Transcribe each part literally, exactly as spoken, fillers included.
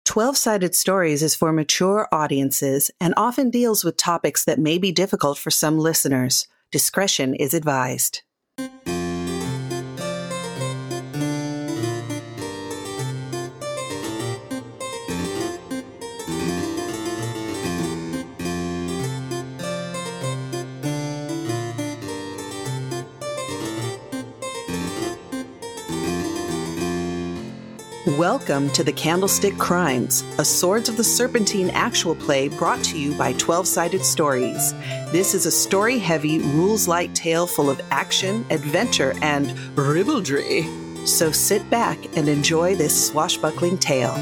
twelve-Sided Stories is for mature audiences and often deals with topics that may be difficult for some listeners. Discretion is advised. Welcome to the Candlestick Crimes, a Swords of the Serpentine actual play brought to you by twelve-Sided Stories. This is a story-heavy, rules-light tale full of action, adventure, and ribaldry. So sit back and enjoy this swashbuckling tale.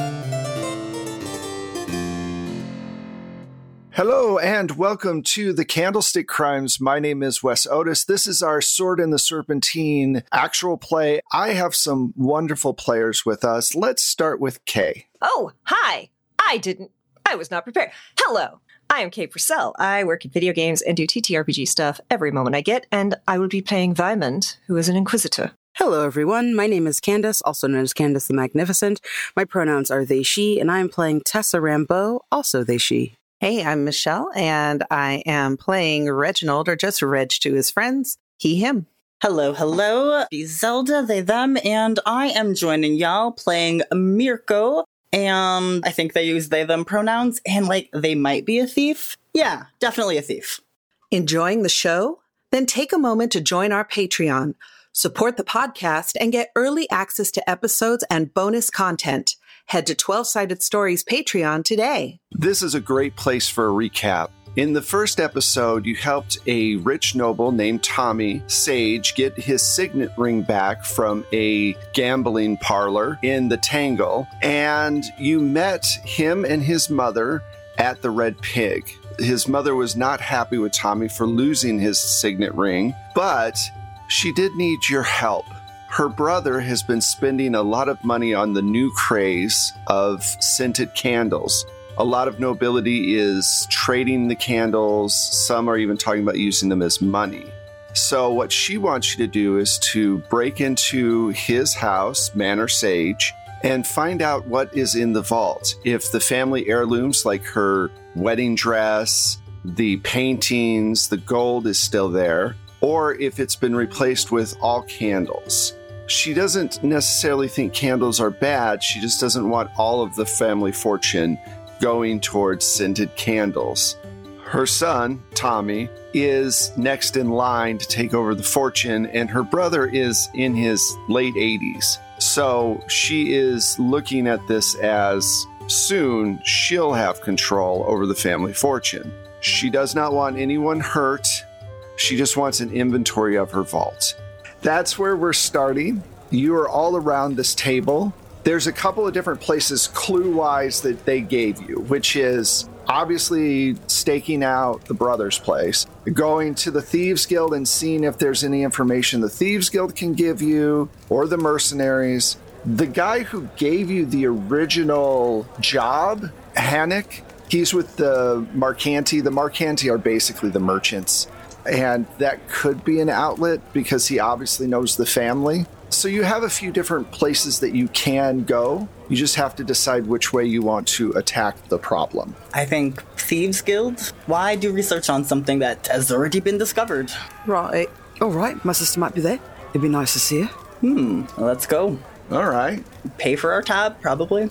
Hello and welcome to the Candlestick Crimes. My name is Wes Otis. This is our Sword in the Serpentine actual play. I have some wonderful players with us. Let's start with Kay. Oh, hi. I didn't. I was not prepared. Hello. I am Kay Purcell. I work in video games and do T T R P G stuff every moment I get, and I will be playing Vymond, who is an Inquisitor. Hello, everyone. My name is Candace, also known as Candace the Magnificent. My pronouns are they, she, and I am playing Tessa Rambeau, also they, she. Hey, I'm Michelle, and I am playing Reginald, or just Reg to his friends, he, him. Hello, hello. Be Zelda, they, them, and I am joining y'all playing Mirko, and I think they use they, them pronouns, and like, they might be a thief. Yeah, definitely a thief. Enjoying the show? Then take a moment to join our Patreon, support the podcast, and get early access to episodes and bonus content. Head to twelve-Sided Stories Patreon today. This is a great place for a recap. In the first episode, you helped a rich noble named Tommy Sage get his signet ring back from a gambling parlor in the Tangle, and you met him and his mother at the Red Pig. His mother was not happy with Tommy for losing his signet ring, but she did need your help. Her brother has been spending a lot of money on the new craze of scented candles. A lot of nobility is trading the candles. Some are even talking about using them as money. So what she wants you to do is to break into his house, Manor Sage, and find out what is in the vault. If the family heirlooms like her wedding dress, the paintings, the gold is still there, or if it's been replaced with all candles. She doesn't necessarily think candles are bad. She just doesn't want all of the family fortune going towards scented candles. Her son, Tommy, is next in line to take over the fortune, and her brother is in his late eighties. So she is looking at this as soon she'll have control over the family fortune. She does not want anyone hurt. She just wants an inventory of her vault. That's where we're starting. You are all around this table. There's a couple of different places clue-wise that they gave you, which is obviously staking out the brother's place, going to the Thieves Guild and seeing if there's any information the Thieves Guild can give you, or the mercenaries. The guy who gave you the original job, Hannick, he's with the Marcanti. The Marcanti are basically the merchants. And that could be an outlet because he obviously knows the family. So you have a few different places that you can go. You just have to decide which way you want to attack the problem. I think Thieves Guild? Why do research on something that has already been discovered? Right. All right, my sister might be there. It'd be nice to see her. Hmm, let's go. All right. Pay for our tab, probably.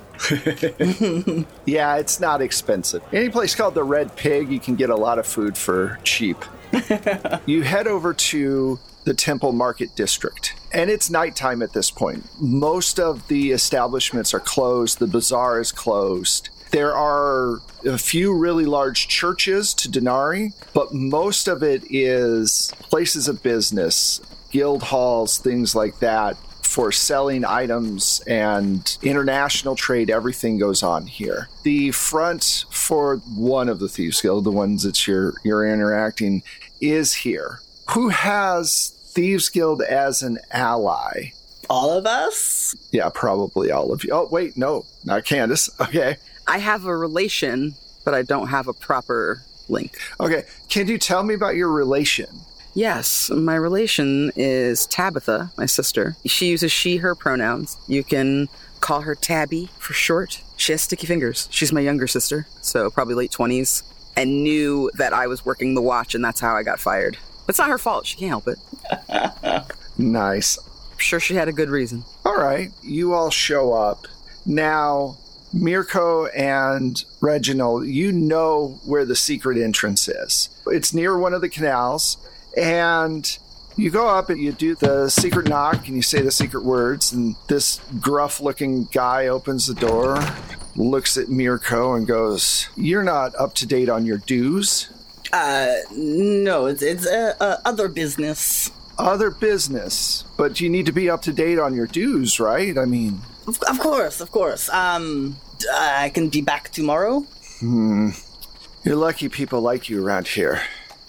Yeah, it's not expensive. Any place called the Red Pig, you can get a lot of food for cheap. You head over to the Temple Market District, and it's nighttime at this point. Most of the establishments are closed. The bazaar is closed. There are a few really large churches to Denari, but most of it is places of business, guild halls, things like that, for selling items and international trade. Everything goes on here. The front for one of the Thieves Guild, the ones that you're you're interacting, is here. Who has Thieves Guild as an ally? All of us? Yeah, probably all of you. Oh, wait, no, not Candace. Okay. I have a relation, but I don't have a proper link. Okay, can you tell me about your relation? Yes, my relation is Tabitha, my sister. She uses she, her pronouns. You can call her Tabby for short. She has sticky fingers. She's my younger sister, so probably late twenties, and knew that I was working the watch, and that's how I got fired. It's not her fault. She can't help it. Nice. I'm sure she had a good reason. All right. You all show up. Now, Mirko and Reginald, you know where the secret entrance is. It's near one of the canals, and you go up and you do the secret knock and you say the secret words, and this gruff-looking guy opens the door, looks at Mirko and goes, "You're not up to date on your dues?" Uh, no, it's, it's uh, uh, other business. Other business? But you need to be up to date on your dues, right? I mean... Of, of course, of course. Um, I can be back tomorrow. Hmm. You're lucky people like you around here.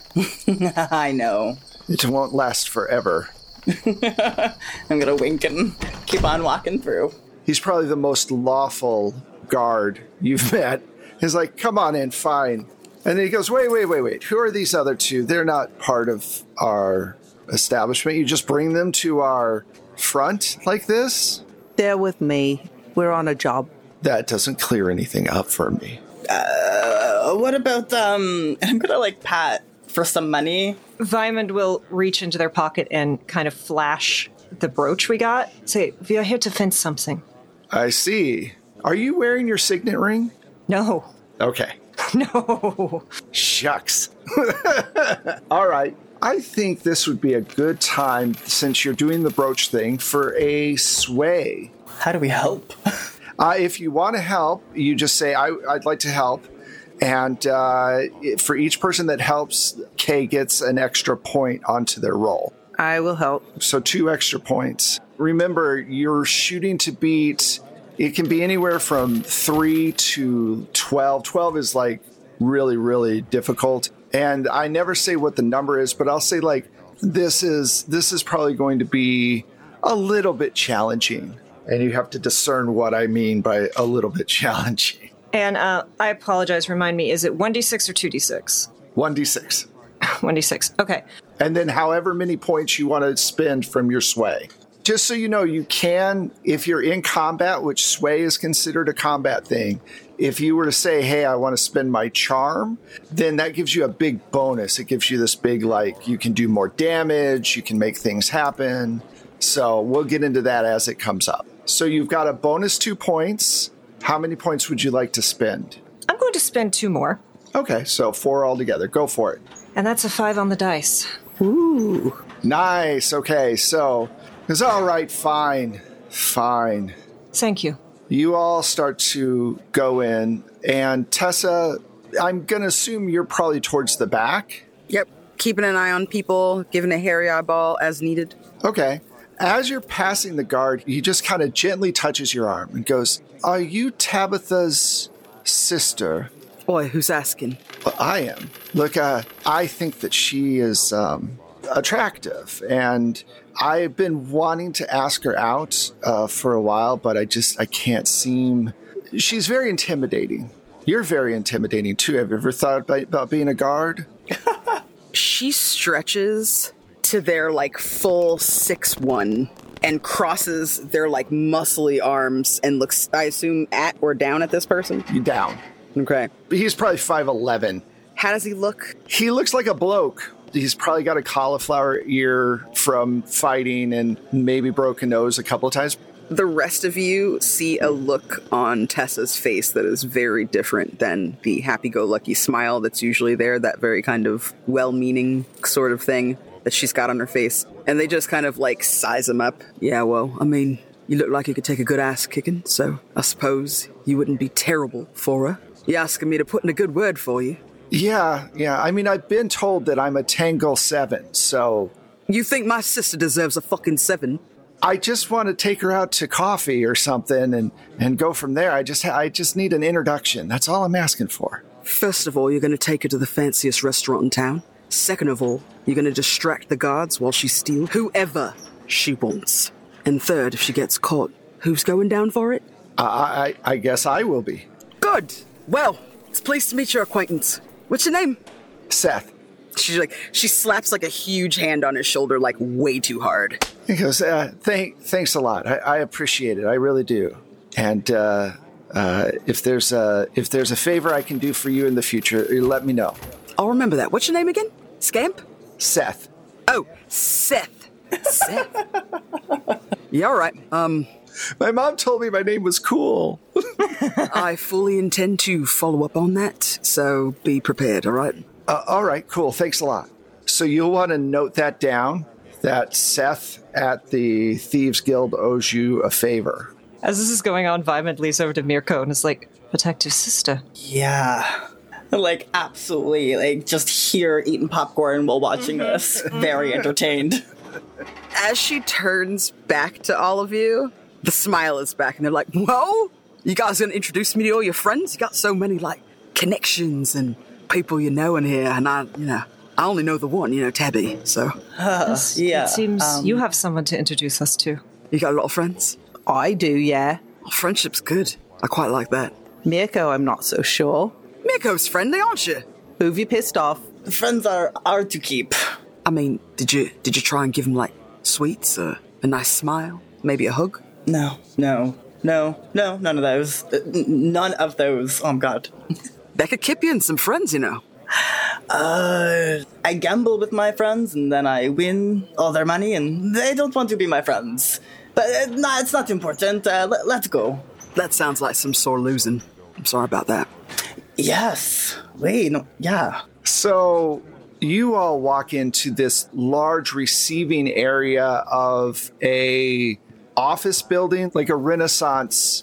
I know. It won't last forever. I'm gonna wink and keep on walking through. He's probably the most lawful guard you've met. He's like, "Come on in, fine." And then he goes, wait, wait, wait, wait. Who are these other two? They're not part of our establishment. You just bring them to our front like this? They're with me. We're on a job. That doesn't clear anything up for me. Uh, what about, um, I'm gonna, like, pat for some money. Vymond will reach into their pocket and kind of flash the brooch we got. Say, "We are here to fence something." I see. Are you wearing your signet ring? No. Okay. No. Shucks. All right. I think this would be a good time, since you're doing the brooch thing, for a sway. How do we help? uh, if you want to help, you just say, I, I'd like to help. And uh, for each person that helps, Kay gets an extra point onto their roll. I will help. So two extra points. Remember, you're shooting to beat... It can be anywhere from three to twelve. twelve is like really, really difficult. And I never say what the number is, but I'll say like this is this is probably going to be a little bit challenging. And you have to discern what I mean by a little bit challenging. And uh, I apologize. Remind me, is it one d six or two d six? one d six. one d six. Okay. And then however many points you want to spend from your sway. Just so you know, you can, if you're in combat, which sway is considered a combat thing, if you were to say, hey, I want to spend my charm, then that gives you a big bonus. It gives you this big, like, you can do more damage, you can make things happen. So we'll get into that as it comes up. So you've got a bonus two points. How many points would you like to spend? I'm going to spend two more. Okay, so four altogether. Go for it. And that's a five on the dice. Ooh. Nice. Okay, so... It's all right, fine, fine. Thank you. You all start to go in, and Tessa, I'm going to assume you're probably towards the back. Yep. Keeping an eye on people, giving a hairy eyeball as needed. Okay. As you're passing the guard, he just kind of gently touches your arm and goes, "Are you Tabitha's sister?" Boy, who's asking? Well, I am. Look, uh, I think that she is um, attractive, and I've been wanting to ask her out uh, for a while, but I just, I can't seem... She's very intimidating. You're very intimidating, too. Have you ever thought about, about being a guard? She stretches to their, like, full six one and crosses their, like, muscly arms and looks, I assume, at or down at this person? You down. Okay. He's probably five eleven. How does he look? He looks like a bloke. He's probably got a cauliflower ear from fighting and maybe broken nose a couple of times. The rest of you see a look on Tessa's face that is very different than the happy-go-lucky smile that's usually there, that very kind of well-meaning sort of thing that she's got on her face. And they just kind of, like, size him up. Yeah, well, I mean, you look like you could take a good ass kicking, so I suppose you wouldn't be terrible for her. You asking me to put in a good word for you? Yeah, yeah. I mean, I've been told that I'm a Tangle seven, so... You think my sister deserves a fucking seven? I just want to take her out to coffee or something and, and go from there. I just I just need an introduction. That's all I'm asking for. First of all, you're going to take her to the fanciest restaurant in town. Second of all, you're going to distract the guards while she steals whoever she wants. And third, if she gets caught, who's going down for it? Uh, I, I guess I will be. Good. Well, it's pleased to meet your acquaintance. What's your name? Seth. She like she slaps like a huge hand on his shoulder, like way too hard. He goes, uh, thank, thanks a lot. I, I appreciate it. I really do. And uh, uh, if there's a if there's a favor I can do for you in the future, let me know. I'll remember that. What's your name again? Scamp? Seth. Oh, Seth. Seth. Yeah, all right. Um, my mom told me my name was cool. I fully intend to follow up on that, so be prepared, all right? Uh, all right, cool. Thanks a lot. So you'll want to note that down, that Seth at the Thieves Guild owes you a favor. As this is going on, Vyman leads over to Mirko and is like, protect your sister. Yeah. Like, absolutely. Like, just here eating popcorn while watching this. Very entertained. As she turns back to all of you, the smile is back, and they're like, whoa! You guys gonna introduce me to all your friends? You got so many, like, connections and people you know in here, and I, you know, I only know the one, you know, Tabby, so. Uh, yes, yeah. It seems um, you have someone to introduce us to. You got a lot of friends? I do, yeah. Oh, friendship's good. I quite like that. Mirko, I'm not so sure. Mirko's friendly, aren't you? Who've you pissed off? Friends are hard to keep. I mean, did you did you try and give him, like, sweets, or a nice smile, maybe a hug? No, no, no, no, none of those. Uh, n- none of those. Oh, God. That could keep you and some friends, you know. Uh, I gamble with my friends, and then I win all their money, and they don't want to be my friends. But uh, nah, it's not important. Uh, let, let's go. That sounds like some sore losing. I'm sorry about that. Yes. Wait, no, yeah. So you all walk into this large receiving area of a office building, like a Renaissance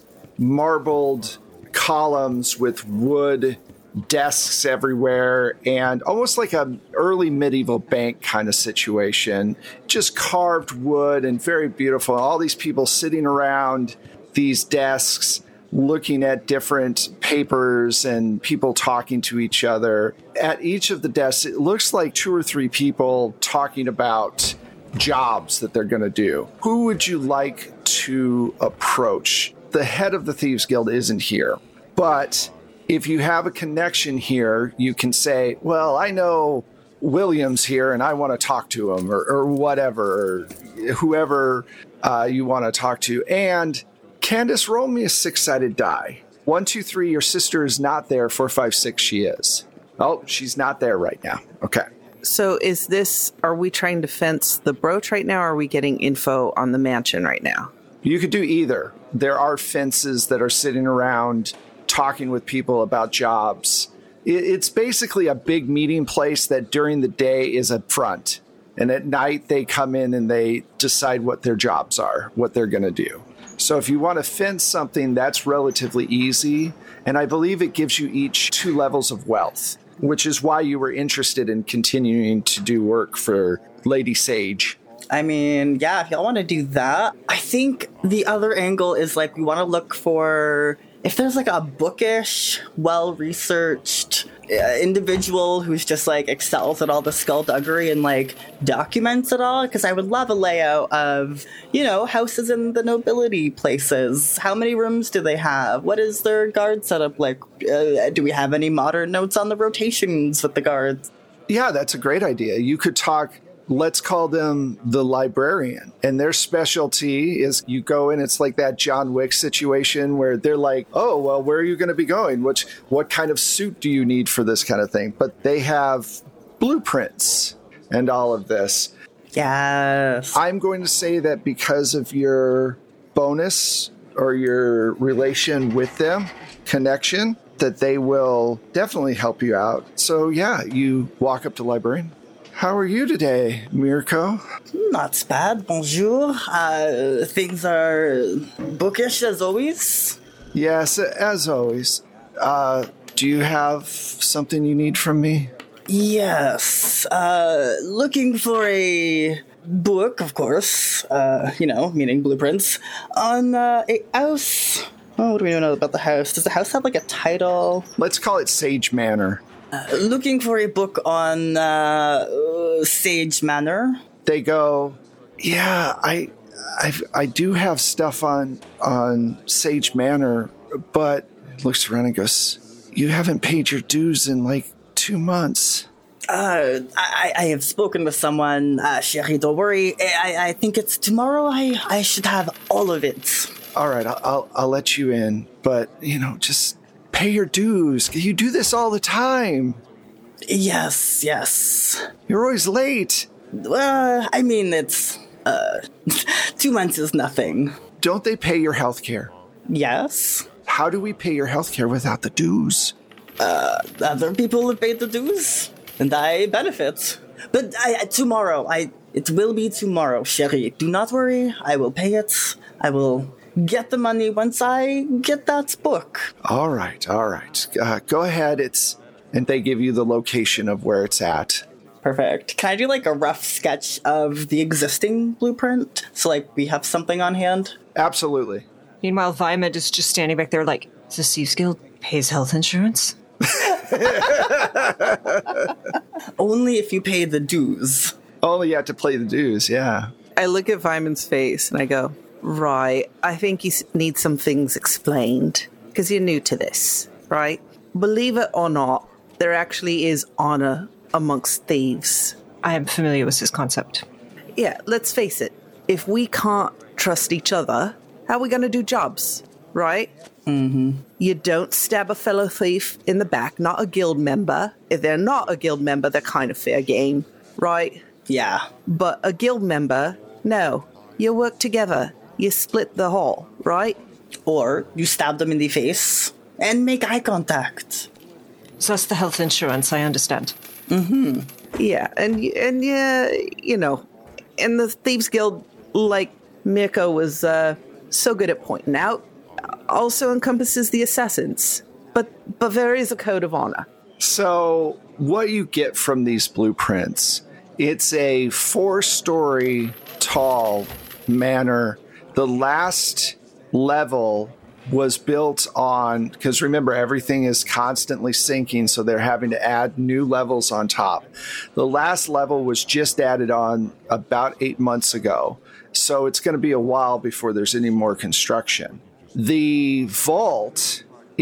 marbled columns with wood desks everywhere, and almost like an early medieval bank kind of situation. Just carved wood and very beautiful. All these people sitting around these desks, looking at different papers and people talking to each other. At each of the desks, it looks like two or three people talking about jobs that they're going to do. Who would you like to approach? The head of the Thieves Guild isn't here, but if you have a connection here, you can say, well, I know Williams here and I want to talk to him, or, or whatever, or whoever uh, you want to talk to. And Candace, roll me a six-sided die. One, two, three, your sister is not there. Four, five, six, she is. Oh, she's not there right now. Okay. So is this, are we trying to fence the brooch right now, or are we getting info on the mansion right now? You could do either. There are fences that are sitting around talking with people about jobs. It's basically a big meeting place that during the day is a front. And at night they come in and they decide what their jobs are, what they're going to do. So if you want to fence something, that's relatively easy. And I believe it gives you each two levels of wealth, which is why you were interested in continuing to do work for Lady Sage. I mean, yeah, if y'all want to do that. I think the other angle is like we want to look for if there's like a bookish, well-researched uh, individual who's just like excels at all the skullduggery and like documents it all. Because I would love a layout of, you know, houses in the nobility places. How many rooms do they have? What is their guard setup like? Uh, do we have any modern notes on the rotations with the guards? Yeah, that's a great idea. You could talk. Let's call them the librarian. And their specialty is you go in, it's like that John Wick situation where they're like, oh, well, where are you going to be going? Which, what kind of suit do you need for this kind of thing? But they have blueprints and all of this. Yes. I'm going to say that because of your bonus or your relation with them, connection, that they will definitely help you out. So yeah, you walk up to the librarian. How are you today, Mirko? Not bad. Bonjour. Uh, things are bookish as always. Yes, as always. Uh, do you have something you need from me? Yes. Uh, looking for a book, of course. Uh, you know, meaning blueprints. On uh, a house. Oh, what do we know about the house? Does the house have like a title? Let's call it Sage Manor. Uh, looking for a book on uh, uh, Sage Manor. They go, yeah, I, I, I do have stuff on on Sage Manor, but looks around and goes, you haven't paid your dues in like two months. Uh, I, I have spoken with someone. Uh, Sherry, don't worry. I, I think it's tomorrow. I, I should have all of it. All right, I'll, I'll, I'll let you in, but, you know, just pay your dues. You do this all the time. Yes, yes. You're always late. Uh, I mean, it's, uh, two months is nothing. Don't they pay your health care? Yes. How do we pay your health care without the dues? Uh, other people have paid the dues, and I benefit. But I, tomorrow, I, it will be tomorrow, Sherry. Do not worry, I will pay it. I will get the money once I get that book. All right, all right. Uh, go ahead, it's, and they give you the location of where it's at. Perfect. Can I do like a rough sketch of the existing blueprint? So like we have something on hand? Absolutely. Meanwhile, Vimond is just standing back there like, the Thieves Guild pays health insurance? Only if you pay the dues. Only you have to play the dues, yeah. I look at Vimond's face and I go, right, I think you need some things explained because you're new to this, right? Believe it or not, there actually is honor amongst thieves. I am familiar with this concept. Yeah, let's face it. If we can't trust each other, how are we going to do jobs, right? Mm-hmm. You don't stab a fellow thief in the back, not a guild member. If they're not a guild member, they're kind of fair game, right? Yeah. But a guild member, no. You work together. You split the haul, right? Or you stab them in the face and make eye contact. So that's the health insurance, I understand. Mm-hmm. Yeah, and and yeah, you know, and the Thieves Guild, like Mirko was uh, so good at pointing out, also encompasses the assassins. But but there is a code of honor. So what you get from these blueprints, it's a four-story tall manor. The last level was built on, because remember, everything is constantly sinking, so they're having to add new levels on top. The last level was just added on about eight months ago, so it's going to be a while before there's any more construction. The vault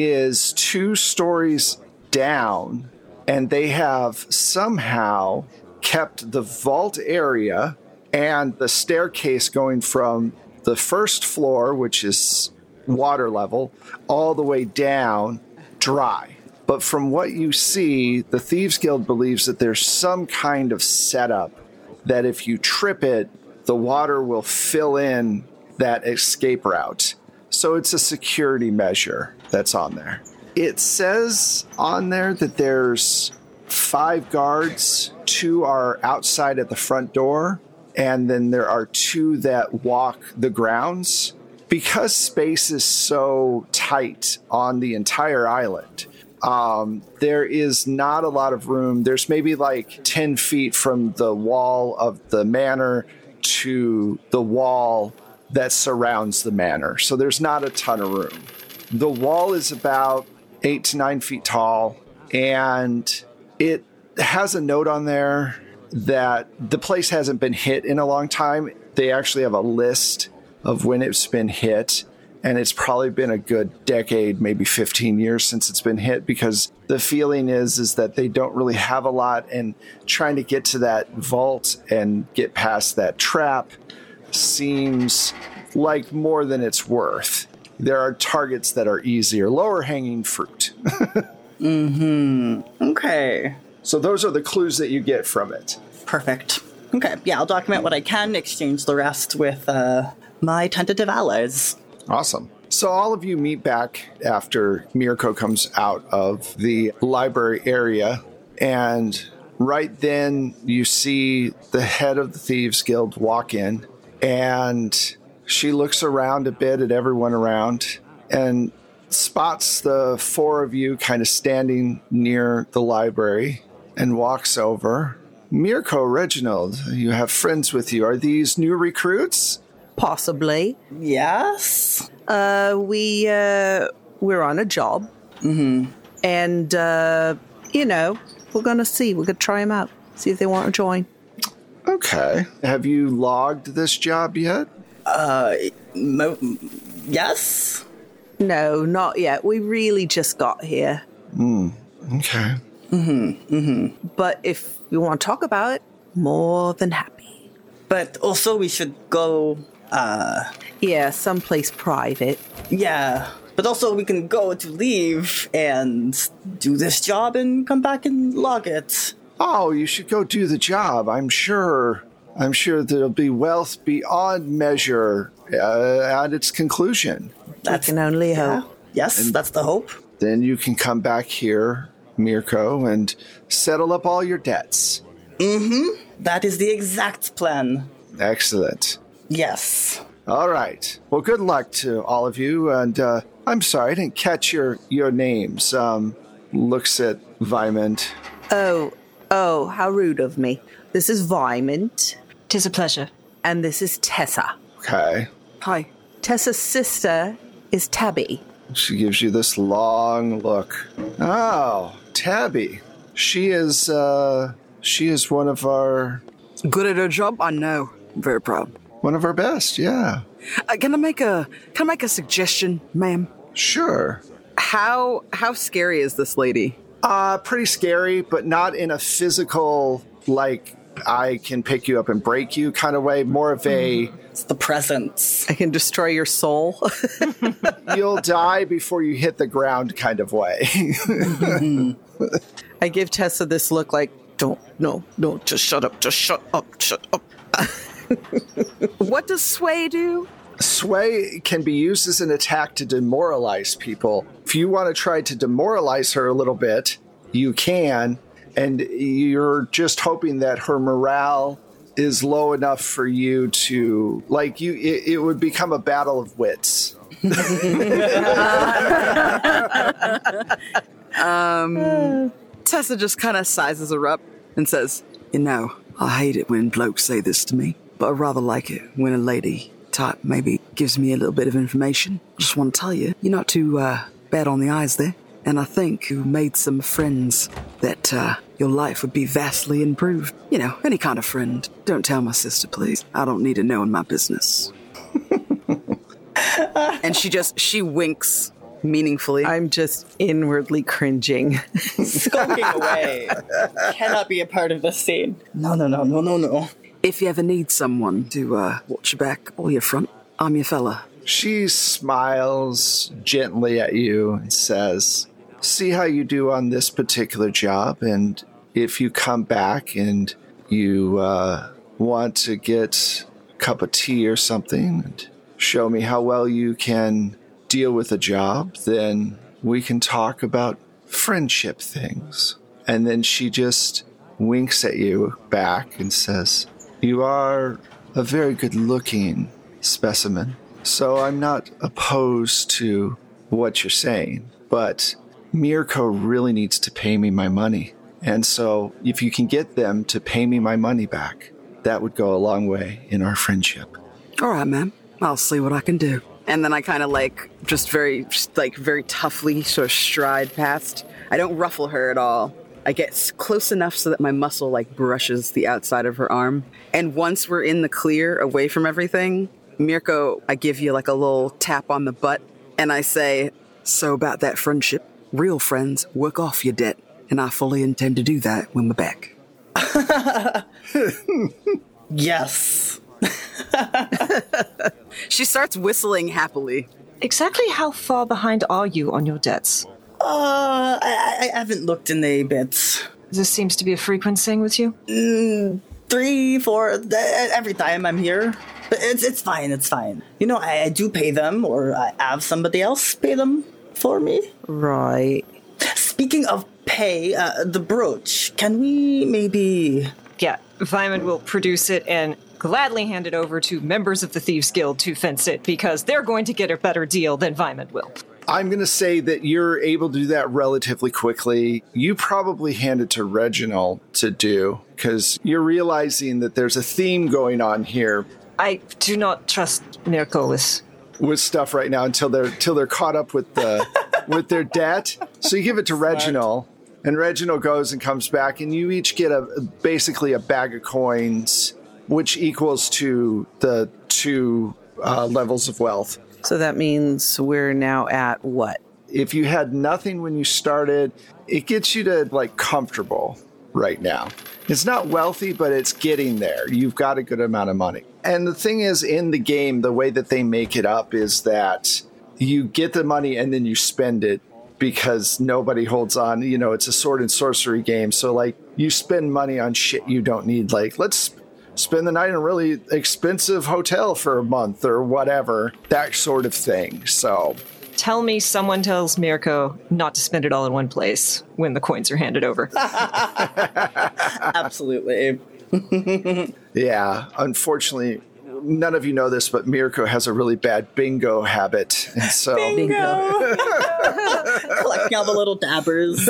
is two stories down, and they have somehow kept the vault area and the staircase going from the first floor, which is water level, all the way down dry. But from what you see, the Thieves Guild believes that there's some kind of setup that if you trip it, the water will fill in that escape route. So it's a security measure that's on there. It says on there that there's five guards. Two are outside at the front door, and then there are two that walk the grounds. Because space is so tight on the entire island, um, there is not a lot of room. There's maybe like ten feet from the wall of the manor to the wall that surrounds the manor. So there's not a ton of room. The wall is about eight to nine feet tall, and it has a note on there that the place hasn't been hit in a long time. They actually have a list of when it's been hit, and it's probably been a good decade, maybe fifteen years since it's been hit, because the feeling is is that they don't really have a lot, and trying to get to that vault and get past that trap seems like more than it's worth. There are targets that are easier, lower hanging fruit. Mm-hmm. Okay. So those are the clues that you get from it. Perfect. Okay, yeah, I'll document what I can, exchange the rest with uh, my tentative allies. Awesome. So all of you meet back after Mirko comes out of the library area, and right then you see the head of the Thieves Guild walk in, and she looks around a bit at everyone around and spots the four of you kind of standing near the library and walks over. Mirko, Reginald, you have friends with you. Are these new recruits? Possibly. Yes? Uh, we, uh, we're on a job. Mm-hmm. And, uh, you know, we're going to see. We're going to try them out. See if they want to join. Okay. Have you logged this job yet? Uh, mo- yes? No, not yet. We really just got here. Hmm. Okay. Mm-hmm. Mm-hmm. But if you want to talk about it, more than happy. But also we should go Uh, Yeah, someplace private. yeah. But also we can go to leave and do this job and come back and log it. Oh, you should go do the job. I'm sure. I'm sure there'll be wealth beyond measure uh, at its conclusion. That's can only yeah. hope. Yes, that's the hope. Then you can come back here, Mirko, and settle up all your debts. That is the exact plan. Excellent. Yes. All right. Well, good luck to all of you. And uh, I'm sorry, I didn't catch your, your names. Um, looks at Vymond. Oh, oh, how rude of me. This is Vymond, Tis a pleasure. and this is Tessa. Okay. Hi. Tessa's sister is Tabby. She gives you this long look. Oh, Tabby. She is, uh, she is one of our, Good at her job? I know. I'm very proud. one of our best, yeah. Uh, can I make a can I make a suggestion, ma'am? Sure. How how scary is this lady? Uh, pretty scary, but not in a physical, like, I can pick you up and break you kind of way. More of a, It's the presence. I can destroy your soul. you'll die before you hit the ground kind of way. I give Tessa this look like, don't, no, no, just shut up, just shut up, shut up. What does sway do? Sway can be used as an attack to demoralize people. If you want to try to demoralize her a little bit, you can, and you're just hoping that her morale is low enough for you to, like, you. It, it would become a battle of wits. Tessa just kind of sizes her up and says, "You know, I hate it when blokes say this to me, but I rather like it when a lady type maybe gives me a little bit of information. Just want to tell you, you're not too uh, bad on the eyes there, and I think you made some friends that uh, your life would be vastly improved. You know, any kind of friend. Don't tell my sister, please. I don't need to know in my business." And she just, she winks meaningfully. I'm just inwardly cringing. Skulking away. Cannot be a part of this scene. No, no, no, no, no, no. If you ever need someone to uh, watch your back or your front, I'm your fella. She smiles gently at you and says, "See how you do on this particular job, and if you come back and you uh, want to get a cup of tea or something and show me how well you can deal with a job, then we can talk about friendship things." And then she just winks at you back and says, "You are a very good-looking specimen, so I'm not opposed to what you're saying, but Mirko really needs to pay me my money. And so if you can get them to pay me my money back, that would go a long way in our friendship." All right, ma'am. I'll see what I can do. And then I kind of like, just very, just like very toughly sort of stride past. I don't ruffle her at all. I get s- close enough so that my muscle like brushes the outside of her arm. And once we're in the clear, away from everything, Mirko, I give you like a little tap on the butt. And I say, "So about that friendship, real friends work off your debt. And I fully intend to do that when we're back." Yes. She starts whistling happily. Exactly how far behind are you on your debts? Uh, I, I haven't looked in a bit. This seems to be a frequent thing with you. Three, four, th- every time I'm here. But it's it's fine, it's fine. You know, I, I do pay them, or I have somebody else pay them for me. Right. Speaking of pay, uh, the brooch, can we maybe... Yeah, Vymond will produce it and gladly hand it over to members of the Thieves Guild to fence it, because they're going to get a better deal than Vymond will. I'm going to say that you're able to do that relatively quickly. You probably hand it to Reginald to do, because you're realizing that there's a theme going on here I do not trust Mirko with... with stuff right now until they're until they're caught up with the with their debt. So you give it to Reginald, and Reginald goes and comes back, and you each get a basically a bag of coins, which equals to the two uh, levels of wealth. So that means we're now at what? If you had nothing when you started, it gets you to like comfortable. right now. It's not wealthy, but it's getting there. You've got a good amount of money. And the thing is, in the game, the way that they make it up is that you get the money and then you spend it because nobody holds on. You know, it's a sword and sorcery game. So, like, you spend money on shit you don't need. Like, let's spend the night in a really expensive hotel for a month or whatever, that sort of thing. So... Tell me someone tells Mirko not to spend it all in one place when the coins are handed over. Absolutely. Yeah, unfortunately, none of you know this, but Mirko has a really bad bingo habit. And so Bingo! Collecting all the little dabbers.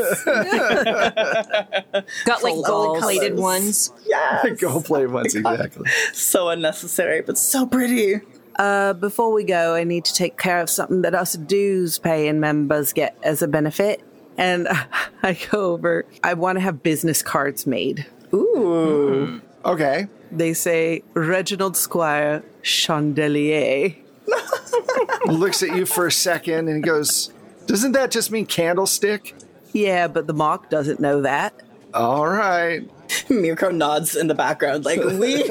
Got like Full gold-plated colors. ones. Yes! go play once, exactly. So unnecessary, but so pretty. Uh, before we go, I need to take care of something that us dues paying members get as a benefit. And I go over, I want to have business cards made. Ooh. Okay. They say, Reginald Squire Chandelier. Looks at you for a second and goes, doesn't that just mean candlestick? Yeah, but the mock doesn't know that. All right. Mirko nods in the background, like, we...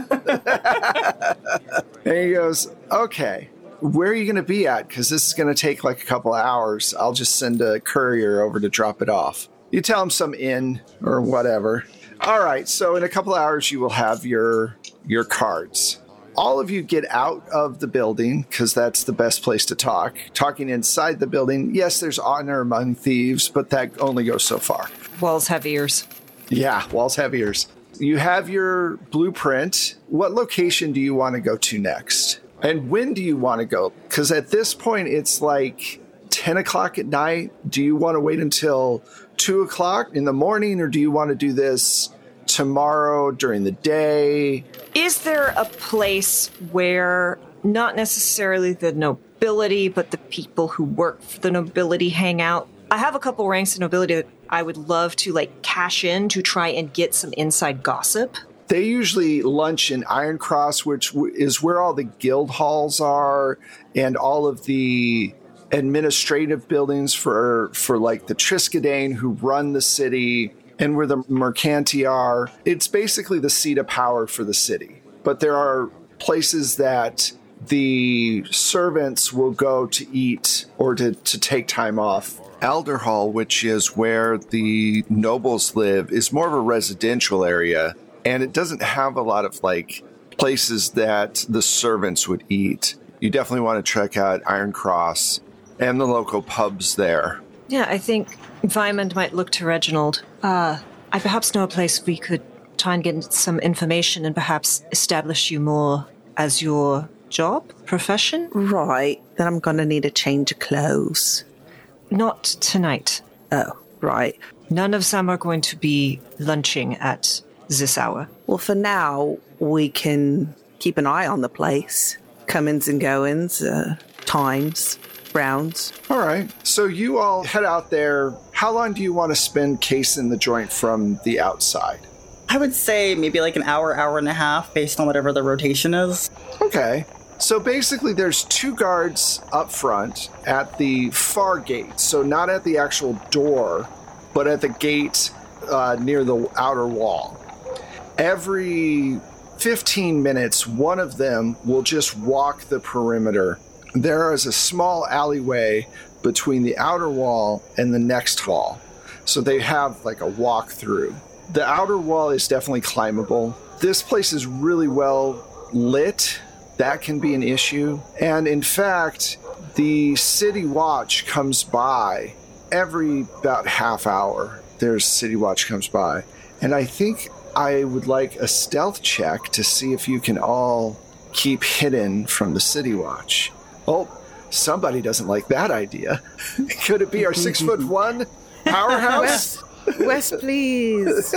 And he goes, okay, where are you going to be at? Because this is going to take like a couple hours. I'll just send a courier over to drop it off. You tell him some inn or whatever. All right, so in a couple hours, you will have your your cards. All of you get out of the building because that's the best place to talk. Talking inside the building, yes, there's honor among thieves, but that only goes so far. Walls have ears. Yeah, walls have ears. You have your blueprint. What location do you want to go to next? And when do you want to go? Because at this point, it's like ten o'clock at night. Do you want to wait until two o'clock in the morning, or do you want to do this tomorrow during the day? Is there a place where not necessarily the nobility, but the people who work for the nobility hang out? I have a couple ranks of nobility that I would love to like cash in to try and get some inside gossip. They usually lunch in Iron Cross, which w- is where all the guild halls are and all of the administrative buildings for for like the Triskadane who run the city and where the Mercanti are. It's basically the seat of power for the city. But there are places that the servants will go to eat or to, to take time off. Alderhall, which is where the nobles live, is more of a residential area, and it doesn't have a lot of like places that the servants would eat. You definitely want to check out Iron Cross and the local pubs there. Yeah, I think Vymond might look to Reginald. Uh, I perhaps know a place we could try and get some information and perhaps establish you more as your job, profession? Right, then I'm going to need a change of clothes. Not tonight. Oh, right. None of them are going to be lunching at this hour. Well, for now, we can keep an eye on the place. Comings and goings, uh, times, rounds. All right. So you all head out there. How long do you want to spend casing the joint from the outside? I would say maybe like an hour, hour and a half, based on whatever the rotation is. Okay. So basically there's two guards up front at the far gate. So not at the actual door, but at the gate uh, near the outer wall. Every fifteen minutes, one of them will just walk the perimeter. There is a small alleyway between the outer wall and the next wall. So they have like a walk through. The outer wall is definitely climbable. This place is really well lit. That can be an issue. And in fact, the City Watch comes by every about half hour. There's City Watch comes by. And I think I would like a stealth check to see if you can all keep hidden from the City Watch. Oh, somebody doesn't like that idea. Could it be our six foot one powerhouse? Wes, Wes, please.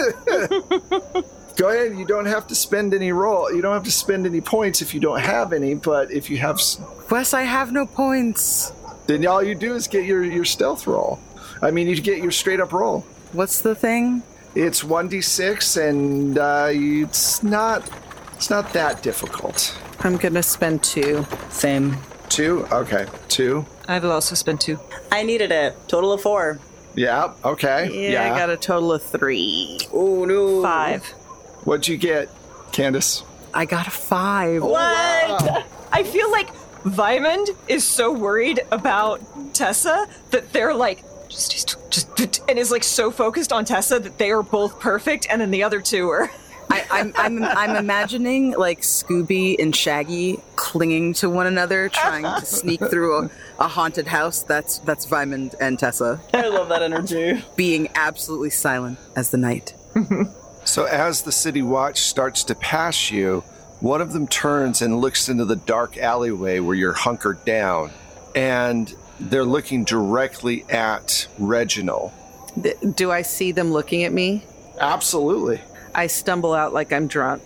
Go ahead. You don't have to spend any roll. You don't have to spend any points if you don't have any. But if you have, Wes, I have no points. Then all you do is get your, your stealth roll. I mean, you get your straight up roll. What's the thing? It's one d six, and uh, it's not it's not that difficult. I'm gonna spend two. Same. Two? Okay, two. I will also spend two. I needed it. Total of four. Yeah, okay. Yeah, I got a total of three. Oh no. Five. What'd you get, Candace? I got a five. What? I feel like Vimond is so worried about Tessa that they're like, just, just, just, and is like so focused on Tessa that they are both perfect, and then the other two are. I, I'm, I'm, I'm imagining like Scooby and Shaggy clinging to one another, trying to sneak through a, a haunted house. That's that's Vimond and Tessa I love that energy. being absolutely silent as the night. So as the city watch starts to pass you, one of them turns and looks into the dark alleyway where you're hunkered down, and they're looking directly at Reginald. Th- Do I see them looking at me? Absolutely. I stumble out like I'm drunk.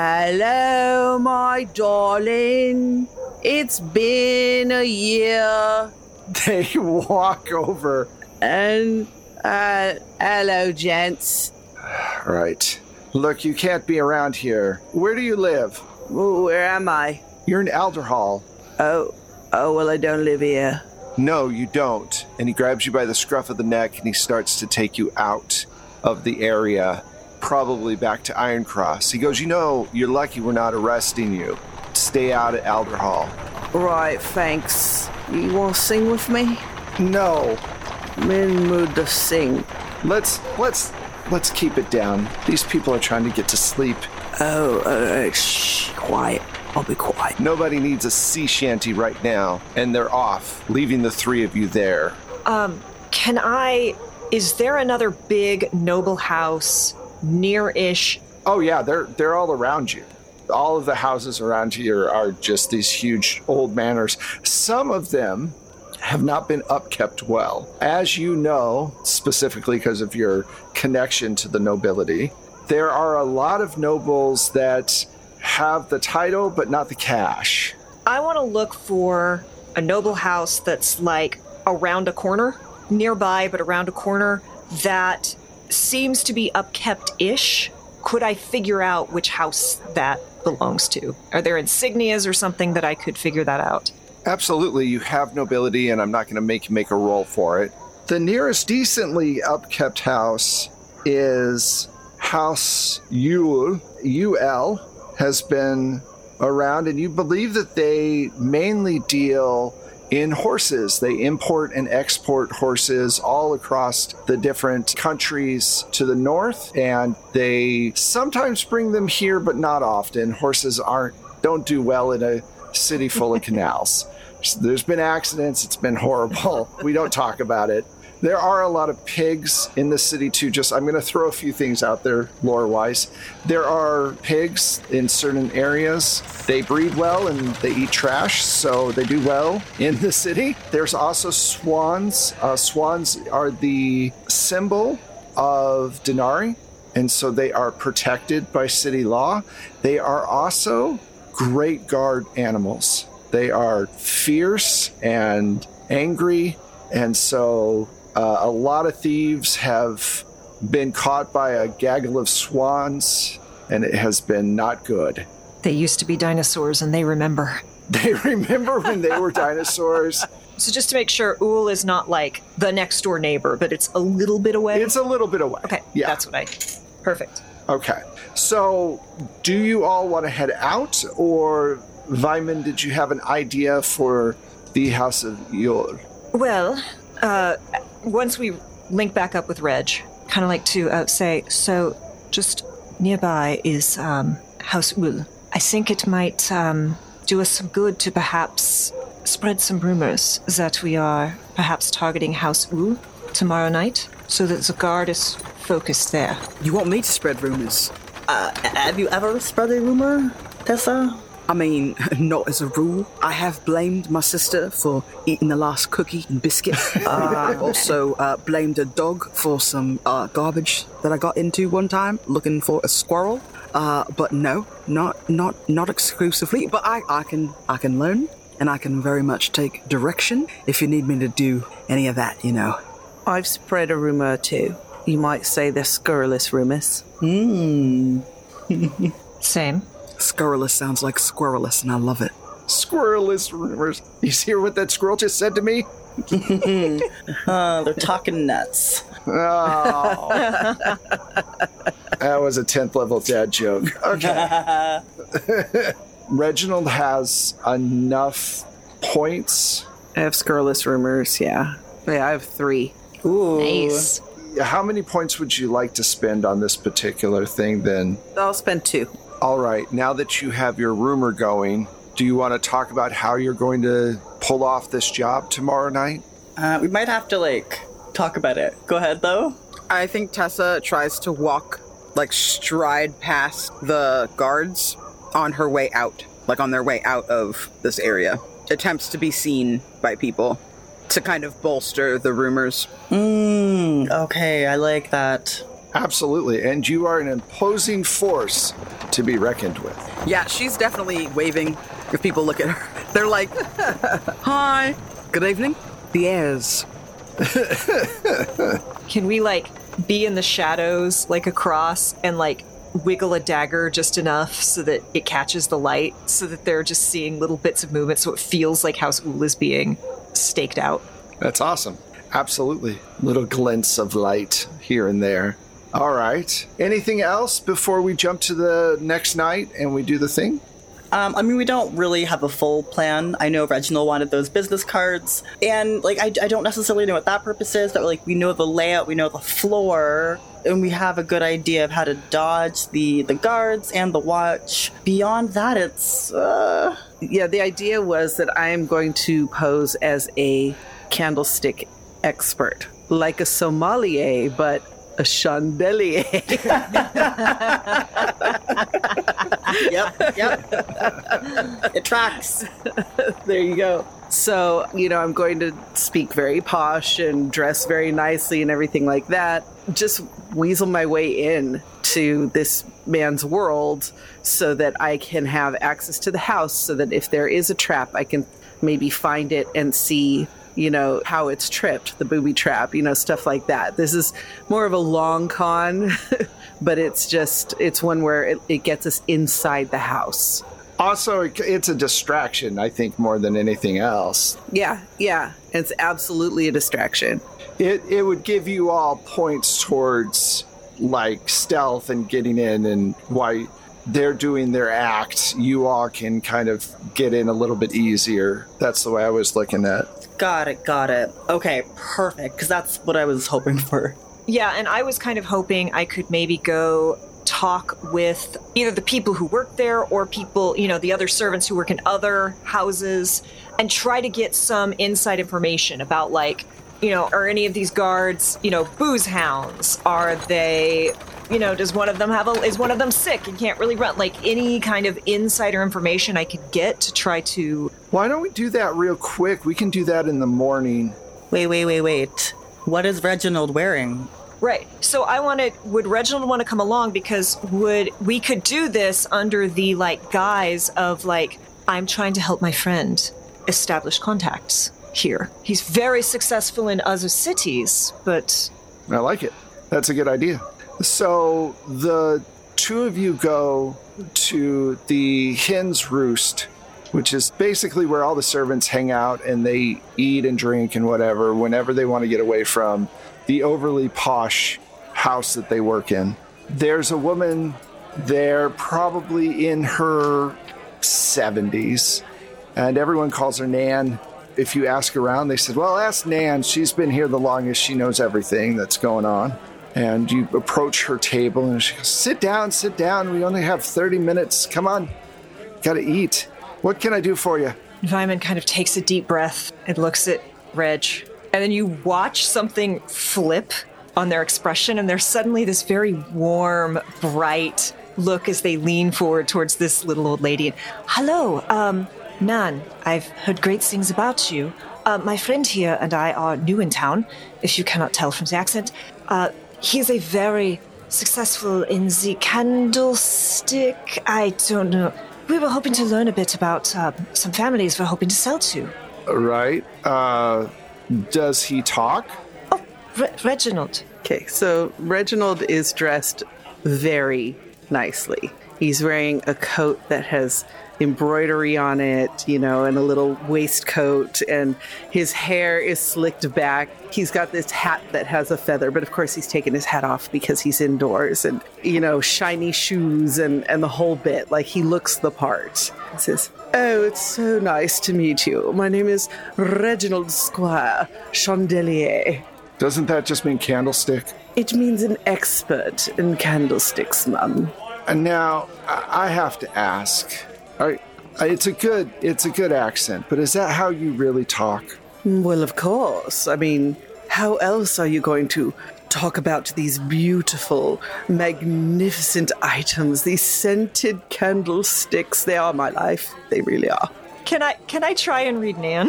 Hello, my darling. It's been a year. They walk over. And, uh, hello, gents. Right. Look, you can't be around here. Where do you live? Ooh, where am I? You're in Alderhall. Oh, oh, well, I don't live here. No, you don't. And he grabs you by the scruff of the neck and he starts to take you out of the area, probably back to Ironcross. He goes, you know, you're lucky we're not arresting you. Stay out at Alderhall. Right, thanks. You want to sing with me? No. I'm in the mood to sing. Let's, let's, let's keep it down. These people are trying to get to sleep. Oh, uh, shh, quiet. I'll be quiet. Nobody needs a sea shanty right now. And they're off, leaving the three of you there. Um, can I... Is there another big noble house near-ish? Oh yeah, they're they're all around you. All of the houses around here are just these huge old manors. Some of them have not been upkept well. As you know, specifically because of your connection to the nobility, there are a lot of nobles that have the title but not the cash. I want to look for a noble house that's like around a corner, nearby but around a corner, that seems to be upkept-ish. Could I figure out which house that belongs to? Are there insignias or something that I could figure that out? Absolutely, you have nobility, and I'm not going to make you make a roll for it. The nearest decently upkept house is House Ul. U L has been around, and you believe that they mainly deal in horses. They import and export horses all across the different countries to the north, and they sometimes bring them here, but not often. Horses aren't don't do well in a city full of canals. There's been accidents. It's been horrible. We don't talk about it. There are a lot of pigs in the city too. Just I'm going to throw a few things out there lore-wise. There are pigs in certain areas. They breed well and they eat trash, so they do well in the city. There's also swans. Uh, swans are the symbol of Denari, and so they are protected by city law. They are also great guard animals. They are fierce and angry, and so uh, a lot of thieves have been caught by a gaggle of swans, and it has been not good. They used to be dinosaurs and they remember. They remember when they were dinosaurs. So just to make sure, Ul is not like the next door neighbor, but it's a little bit away? It's a little bit away. Okay, Yeah. that's what I... Perfect. Okay. So, do you all want to head out, or Vyman, did you have an idea for the House of Yor? Well, uh, once we link back up with Reg, kind of like to uh, say, so just nearby is um, House Ul. I think it might um, do us some good to perhaps spread some rumors that we are perhaps targeting House Ul tomorrow night, so that the guard is focused there. You want me to spread rumors? Uh, have you ever spread a rumor, Tessa? I mean, not as a rule. I have blamed my sister for eating the last cookie and biscuit. Uh, I've also uh, blamed a dog for some uh, garbage that I got into one time, looking for a squirrel. Uh, but no, not not not exclusively. But I, I can I can learn, and I can very much take direction if you need me to do any of that. You know. I've spread a rumor too. You might say they're scurrilous rumors. Hmm. Same. Scurrilous sounds like squirrelous, and I love it. Squirreless rumors. You hear what that squirrel just said to me? uh, they're talking nuts. Oh. That was a tenth level dad joke. Okay. Reginald has enough points. I have scurrilous rumors, yeah. Yeah, I have three. Ooh. Nice. How many points would you like to spend on this particular thing then? I'll spend two. All right, now that you have your rumor going, do you want to talk about how you're going to pull off this job tomorrow night? Uh, we might have to, like, talk about it. Go ahead, though. I think Tessa tries to walk, like, stride past the guards on her way out, like on their way out of this area. Attempts to be seen by people to kind of bolster the rumors. Mmm, okay, I like that. Absolutely, and you are an imposing force to be reckoned with. Yeah, she's definitely waving if people look at her. They're like, hi, good evening. Yes. Can we, like, be in the shadows, like, across, and, like, wiggle a dagger just enough so that it catches the light, so that they're just seeing little bits of movement, so it feels like House Uhl is being staked out? That's awesome. Absolutely. Little glints of light here and there. All right. Anything else before we jump to the next night and we do the thing? Um, I mean, we don't really have a full plan. I know Reginald wanted those business cards, and, like, I, I don't necessarily know what that purpose is, but, like, we know the layout, we know the floor, and we have a good idea of how to dodge the, the guards and the watch. Beyond that, it's, uh... Yeah, the idea was that I am going to pose as a candlestick expert, like a sommelier, but a chandelier. Yep, yep. It tracks. There you go. So, you know, I'm going to speak very posh and dress very nicely and everything like that. Just weasel my way in to this man's world so that I can have access to the house, so that if there is a trap, I can maybe find it and see, you know, how it's tripped, the booby trap, you know, stuff like that. This is more of a long con, but it's just, it's one where it, it gets us inside the house. Also, it's a distraction, I think, more than anything else. Yeah, yeah. It's absolutely a distraction. It it would give you all points towards, like, stealth and getting in, and while they're doing their act, you all can kind of get in a little bit easier. That's the way I was looking at. Got it, got it. Okay, perfect, because that's what I was hoping for. Yeah, and I was kind of hoping I could maybe go talk with either the people who work there or people, you know, the other servants who work in other houses, and try to get some inside information about, like, you know, are any of these guards, you know, booze hounds? Are they, you know, does one of them have a, is one of them sick and can't really run? Like, any kind of insider information I could get to try to... Why don't we do that real quick? We can do that in the morning. Wait, wait, wait, wait. What is Reginald wearing? Right. So I wanted, would Reginald want to come along, because would, we could do this under the, like, guise of, like, I'm trying to help my friend establish contacts here. He's very successful in other cities, but... I like it. That's a good idea. So the two of you go to the Hen's Roost, which is basically where all the servants hang out and they eat and drink and whatever whenever they want to get away from the overly posh house that they work in. There's a woman there, probably in her seventies, and everyone calls her Nan. If you ask around, they said, well, ask Nan. She's been here the longest. She knows everything that's going on. And you approach her table and she goes, sit down, sit down. We only have thirty minutes. Come on. Gotta eat. What can I do for you? Vyman kind of takes a deep breath and looks at Reg. And then you watch something flip on their expression, and there's suddenly this very warm, bright look as they lean forward towards this little old lady. And, hello, um, Nan, I've heard great things about you. Uh, my friend here and I are new in town, if you cannot tell from the accent. Uh, he is a very successful in the candlestick. I don't know. We were hoping to learn a bit about uh, some families we're hoping to sell to. Right. Uh, does he talk? Oh, Re- Reginald. Okay, so Reginald is dressed very nicely. He's wearing a coat that has embroidery on it, you know, and a little waistcoat, and his hair is slicked back. He's got this hat that has a feather, but of course he's taken his hat off because he's indoors, and, you know, shiny shoes and, and the whole bit. Like, he looks the part. He says, "Oh, it's so nice to meet you. My name is Reginald Squire Chandelier." Doesn't that just mean candlestick? It means an expert in candlesticks, ma'am. And now I I have to ask. Are, it's a good it's a good accent, but is that how you really talk? Well, of course. I mean, how else are you going to talk about these beautiful, magnificent items, these scented candlesticks? They are my life. They really are. Can I can I try and read Nan?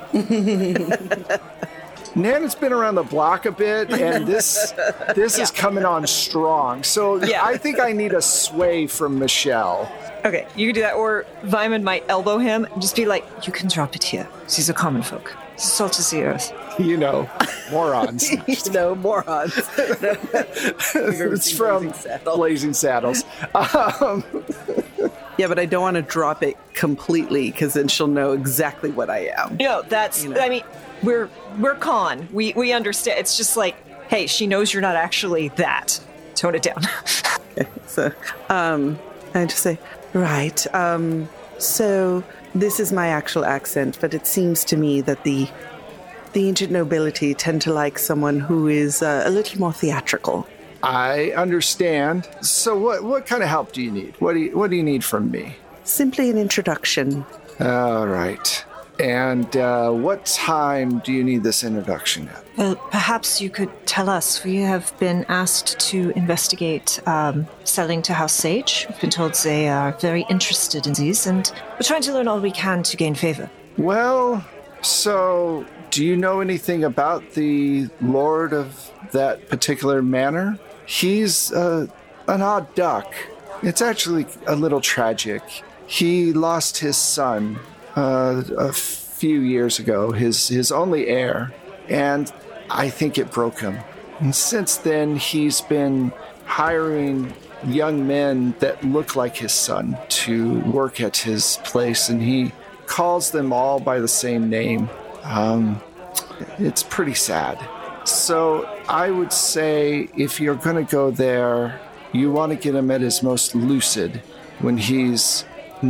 Nana's been around the block a bit, and this this is coming on strong. So Yeah. I think I need a sway from Michelle. Okay, you can do that, or Vyman might elbow him and just be like, "You can drop it here. These are common folk. This is salt of the earth." You know, morons. You know, morons. It's from Blazing Saddles. Um, Yeah, but I don't want to drop it completely, because then she'll know exactly what I am. No, that's. You know. I mean, we're we're con. We we understand. It's just like, hey, she knows you're not actually that. Tone it down. So, um, I just say, right, um, so this is my actual accent, but it seems to me that the the ancient nobility tend to like someone who is uh, a little more theatrical. I understand. So what what kind of help do you need? What do you, what do you need from me? Simply an introduction. All right. And uh, what time do you need this introduction at? Well, perhaps you could tell us. We have been asked to investigate um, selling to House Sage. We've been told they are very interested in these, and we're trying to learn all we can to gain favor. Well, so do you know anything about the lord of that particular manor? He's uh, an odd duck. It's actually a little tragic. He lost his son uh, a few years ago, his, his only heir, and I think it broke him. And since then, he's been hiring young men that look like his son to work at his place, and he calls them all by the same name. Um, it's pretty sad. So I would say if you're going to go there, you want to get him at his most lucid, when he's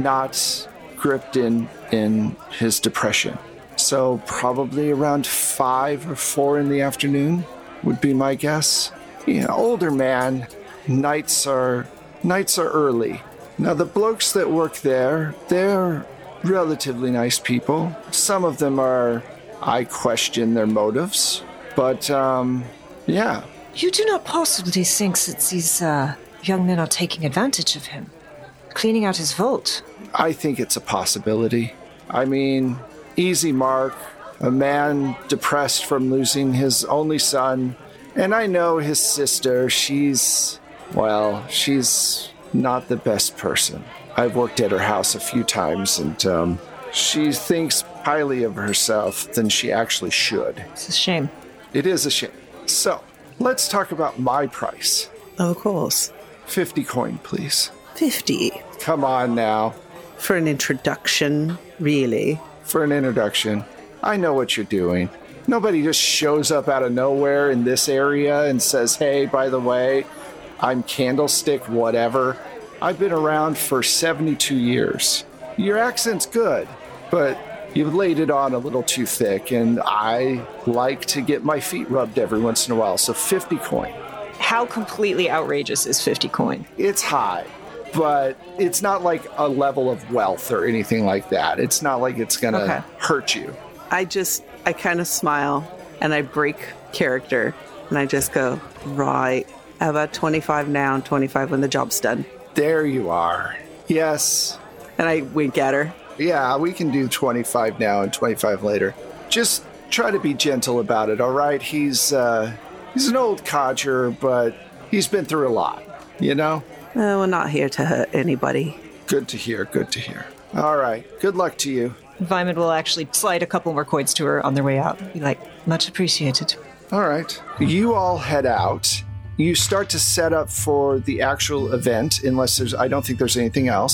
not gripped in, in his depression. So probably around five or four in the afternoon would be my guess. You know, older man, nights are nights are early. Now the blokes that work there, they're relatively nice people. Some of them are, I question their motives. But, um, yeah. You do not possibly think that these uh, young men are taking advantage of him, cleaning out his vault? I think it's a possibility. I mean, easy mark, a man depressed from losing his only son. And I know his sister, she's, well, she's not the best person. I've worked at her house a few times, and um, she thinks highly of herself than she actually should. It's a shame. It is a shame. So, let's talk about my price. Of course. fifty coin, please. fifty. Come on now. For an introduction, really. For an introduction. I know what you're doing. Nobody just shows up out of nowhere in this area and says, hey, by the way, I'm Candlestick whatever. I've been around for seventy-two years. Your accent's good, but you've laid it on a little too thick, and I like to get my feet rubbed every once in a while, so fifty coin. How completely outrageous is fifty coin? It's high, but it's not like a level of wealth or anything like that. It's not like it's going to Okay. hurt you. I just, I kind of smile, and I break character, and I just go, right, how about twenty-five now and twenty-five when the job's done? There you are. Yes. And I wink at her. Yeah, we can do twenty-five now and twenty-five later. Just try to be gentle about it, all right? He's, uh, he's an old codger, but he's been through a lot, you know? Uh, we're not here to hurt anybody. Good to hear, good to hear. All right, good luck to you. Vyman will actually slide a couple more coins to her on their way out. Be like, much appreciated. All right. You all head out. You start to set up for the actual event, unless there's, I don't think there's anything else.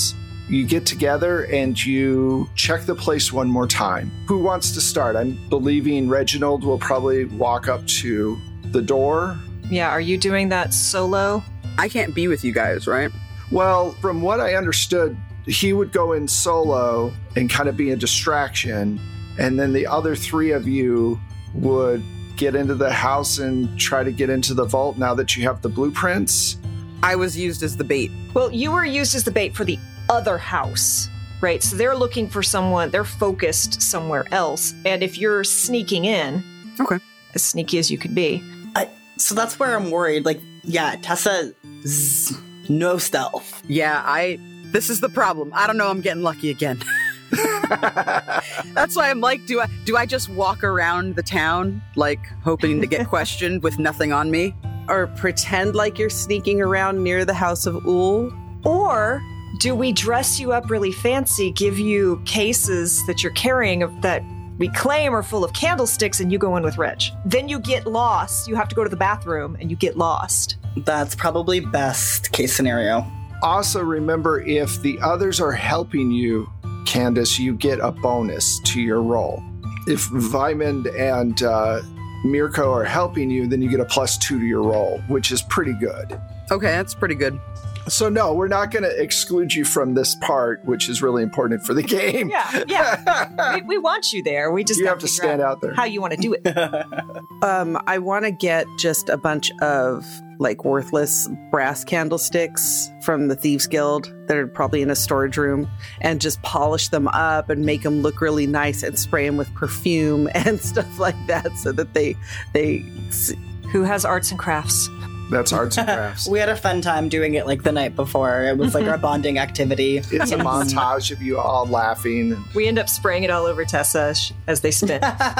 you get together and you check the place one more time. Who wants to start? I'm believing Reginald will probably walk up to the door. Yeah, are you doing that solo? I can't be with you guys, right? Well, from what I understood, he would go in solo and kind of be a distraction, and then the other three of you would get into the house and try to get into the vault now that you have the blueprints. I was used as the bait. Well, you were used as the bait for the other house, right? So they're looking for someone, they're focused somewhere else. And if you're sneaking in, okay, as sneaky as you could be. I, so that's where I'm worried. Like, yeah, Tessa, zzz, no stealth. Yeah, I, this is the problem. I don't know, I'm getting lucky again. That's why I'm like, do I do I just walk around the town, like, hoping to get questioned with nothing on me? Or pretend like you're sneaking around near the House of Ul? Or do we dress you up really fancy, give you cases that you're carrying of, that we claim are full of candlesticks, and you go in with Reg? Then you get lost. You have to go to the bathroom, and you get lost. That's probably best case scenario. Also, remember, if the others are helping you, Candace, you get a bonus to your roll. If Vymond and uh, Mirko are helping you, then you get a plus two to your roll, which is pretty good. Okay, that's pretty good. So no, we're not going to exclude you from this part, which is really important for the game. Yeah, yeah. we, we want you there. We just you have, have to stand out there. How you want to do it. Um, I want to get just a bunch of like worthless brass candlesticks from the Thieves Guild that are probably in a storage room, and just polish them up and make them look really nice and spray them with perfume and stuff like that, so that they they. Who has arts and crafts? That's arts and crafts. We had a fun time doing it like the night before. It was like our bonding activity. It's a montage of you all laughing. We end up spraying it all over Tessa as, as they spin.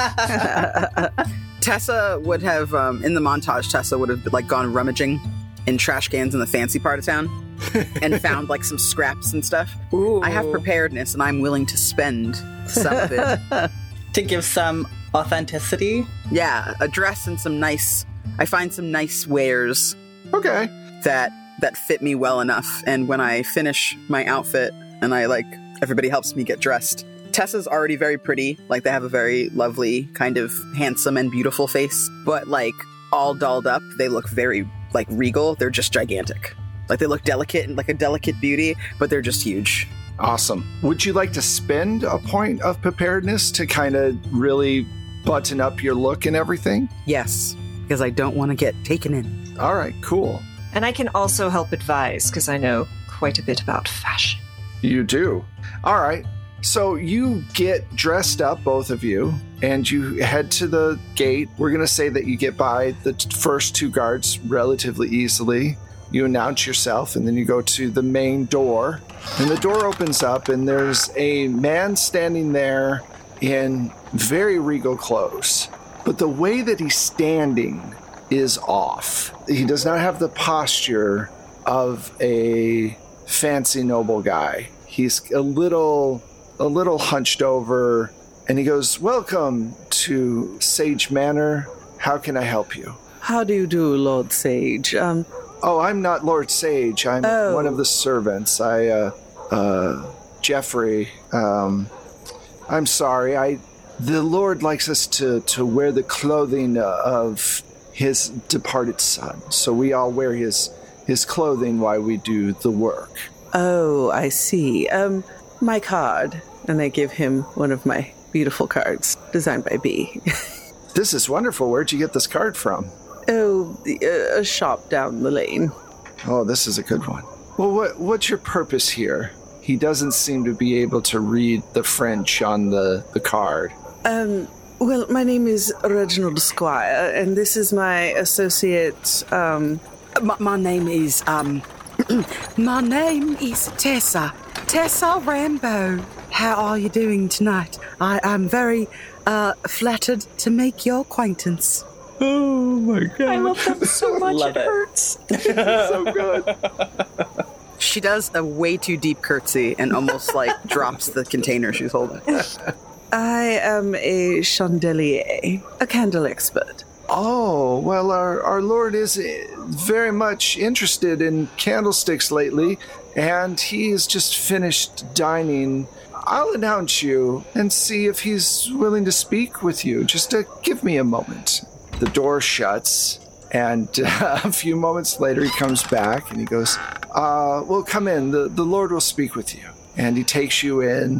Tessa would have, um, in the montage, Tessa would have like gone rummaging in trash cans in the fancy part of town and found like some scraps and stuff. Ooh. I have preparedness and I'm willing to spend some of it. To give some authenticity. Yeah, a dress and some nice... I find some nice wares Okay. that that fit me well enough. And when I finish my outfit and I like, everybody helps me get dressed. Tessa's already very pretty. Like, they have a very lovely, kind of handsome and beautiful face. But like, all dolled up, they look very like regal. They're just gigantic. Like, they look delicate and like a delicate beauty, but they're just huge. Awesome. Would you like to spend a point of preparedness to kind of really button up your look and everything? Yes. Because I don't want to get taken in. All right, cool. And I can also help advise, because I know quite a bit about fashion. You do. All right. So you get dressed up, both of you, and you head to the gate. We're going to say that you get by the t- first two guards relatively easily. You announce yourself, and then you go to the main door. And the door opens up, and there's a man standing there in very regal clothes. But the way that he's standing is off. He does not have the posture of a fancy noble guy. He's a little, a little hunched over, and he goes, "Welcome to Sage Manor. How can I help you?" How do you do, Lord Sage? Um, Oh, I'm not Lord Sage. I'm Oh. one of the servants. I, uh, uh, Jeffrey. Um, I'm sorry. I. The Lord likes us to, to wear the clothing of his departed son. So we all wear his his clothing while we do the work. oh, I see. Um, my card. And I give him one of my beautiful cards, designed by B. This is wonderful. Where'd you get this card from? oh, the, uh, a shop down the lane. Oh, this is a good one. Well, what what's your purpose here? He doesn't seem to be able to read the French on the, the card. Um, well, my name is Reginald Squire, and this is my associate, um... My, my name is, um... my name is Tessa. Tessa Rambo. How are you doing tonight? I am very, uh, flattered to make your acquaintance. Oh my god. I love that so much. Love it, it. hurts. So good. She does a way too deep curtsy and almost, like, drops the container she's holding. I am a chandelier, a candle expert. Oh, well, our, our Lord is very much interested in candlesticks lately, and he has just finished dining. I'll announce you and see if he's willing to speak with you. Just uh, give me a moment. The door shuts, and uh, a few moments later he comes back and he goes, uh, well, come in. The, the Lord will speak with you. And he takes you in,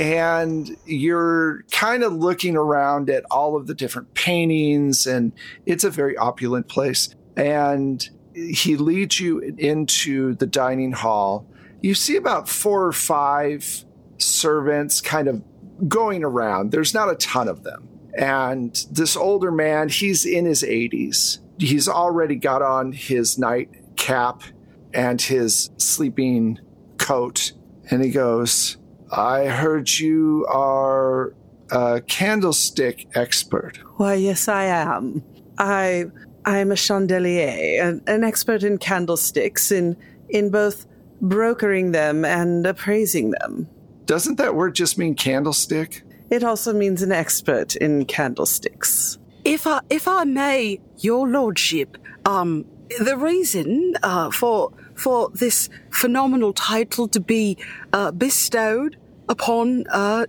and you're kind of looking around at all of the different paintings, and it's a very opulent place. And he leads you into the dining hall. You see about four or five servants kind of going around. There's not a ton of them. And this older man, he's in his eighties. He's already got on his nightcap and his sleeping coat. And he goes, I heard you are a candlestick expert. Why, yes, I am. I I'm a chandelier, an, an expert in candlesticks, in in both brokering them and appraising them. Doesn't that word just mean candlestick? It also means an expert in candlesticks. If I if I may, your lordship, um, the reason uh, for for this phenomenal title to be uh, bestowed upon uh,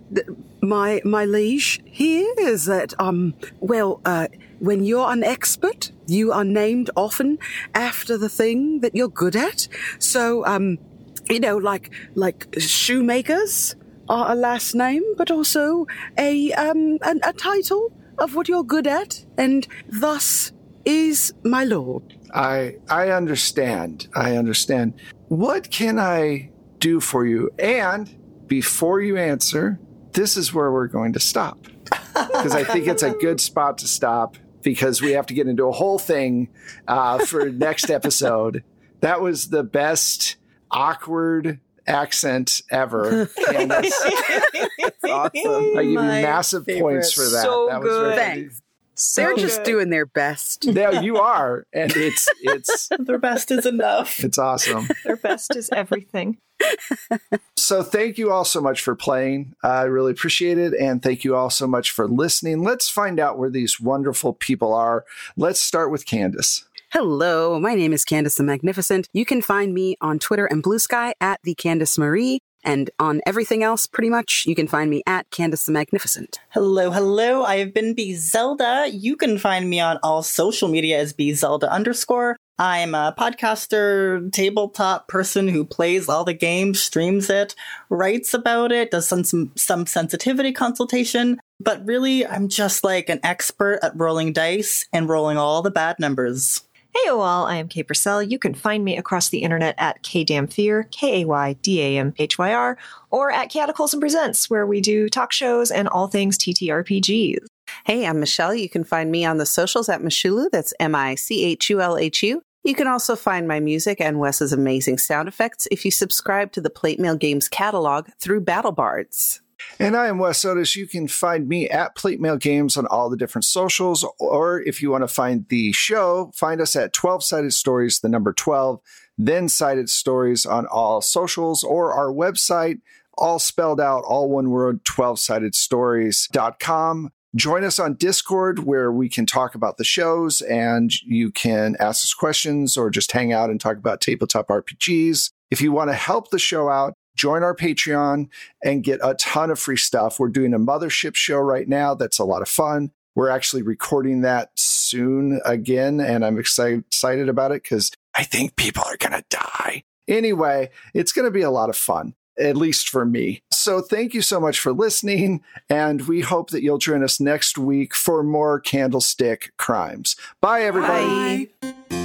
my my liege here is that um well uh, when you're an expert, you are named often after the thing that you're good at. So um you know like like shoemakers are a last name, but also a um an, a title of what you're good at, and thus is my lord. I I understand. I understand. What can I do for you? And before you answer, this is where we're going to stop. Because I think it's a good spot to stop, because we have to get into a whole thing uh, for next episode. That was the best awkward accent ever. Candace. Awesome. I give you My massive favorite. points for that. So that was good. very Thanks. So They're just good. doing their best. Yeah, you are, and it's it's Their best is enough. it's awesome. Their best is everything. So thank you all so much for playing. I really appreciate it, and thank you all so much for listening. Let's find out where these wonderful people are. Let's start with Candace. Hello, my name is Candace the Magnificent. You can find me on Twitter and Blue Sky at the Candace Marie, and on everything else, pretty much, you can find me at Candace the Magnificent. Hello, hello. I have been B Zelda. You can find me on all social media as B Zelda underscore. I'm a podcaster, tabletop person who plays all the games, streams it, writes about it, does some, some, some sensitivity consultation. But really, I'm just like an expert at rolling dice and rolling all the bad numbers. Hey all, I am Kay Purcell. You can find me across the internet at Kaydamfear, K A Y D A M H Y R, or at Chaotic Wholesome Presents, where we do talk shows and all things T T R P Gs. Hey, I'm Michelle. You can find me on the socials at Michulu. That's M I C H U L H U. You can also find my music and Wes's amazing sound effects if you subscribe to the Plate Mail Games catalog through BattleBards. And I am Wes Otis. You can find me at Plate Mail Games on all the different socials, or if you want to find the show, find us at twelve-Sided Stories, the number twelve, then Sided Stories on all socials, or our website, all spelled out, all one word, twelve sided stories dot com. Join us on Discord, where we can talk about the shows, and you can ask us questions or just hang out and talk about tabletop R P Gs. If you want to help the show out, join our Patreon and get a ton of free stuff. We're doing a Mothership show right now. That's a lot of fun. We're actually recording that soon again, and I'm excited, excited about it because I think people are going to die. Anyway, it's going to be a lot of fun, at least for me. So thank you so much for listening, and we hope that you'll join us next week for more Candlestick Crimes. Bye, everybody. Bye.